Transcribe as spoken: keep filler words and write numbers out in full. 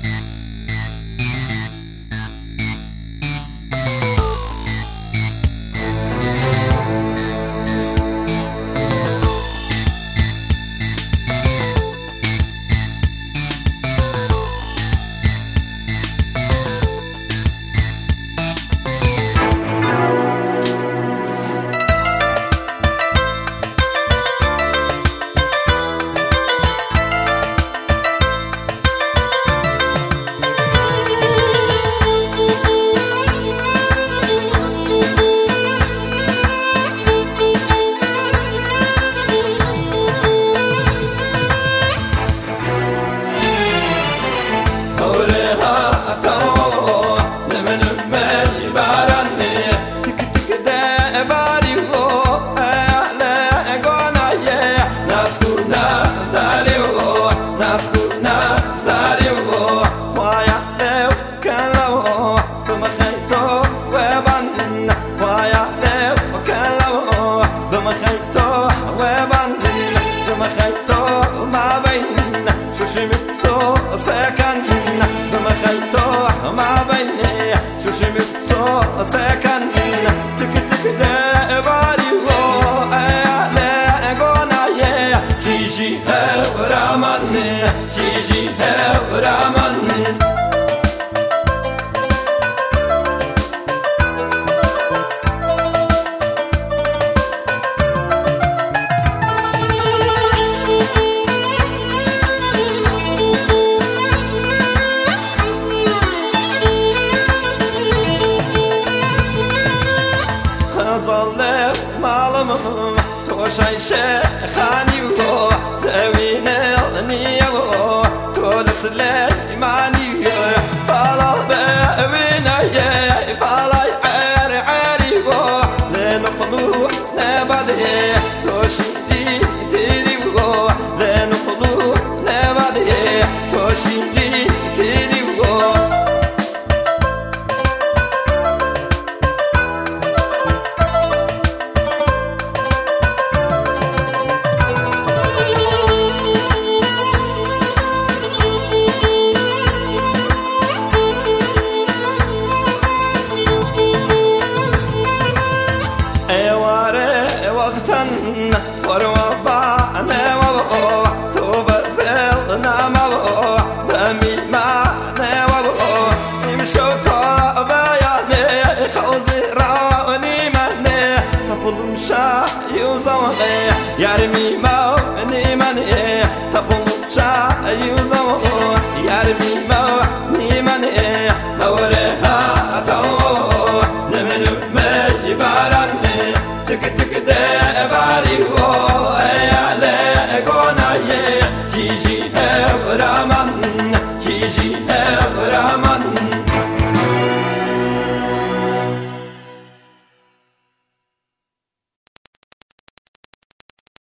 سكن تك تك ده باري هو لا غنا يا جيجي هرمان جيجي هرمان ظلت معلم توشي شيخاني و توين النيو تولس ليماني فلا بينا يا فلا عاري عاري و لنقلو نبادي توشي دي تيري و لنقلو نبادي توشي دي تيري و وروا بعنا وبقوا توبزلنا ما بقوا بمي معنا وبقوا يمشوا طابا يعني خوزي راوني مني تبلو مشا يوزوغي يرمي موني مني تبلو مشا يوزوغي يرمي موني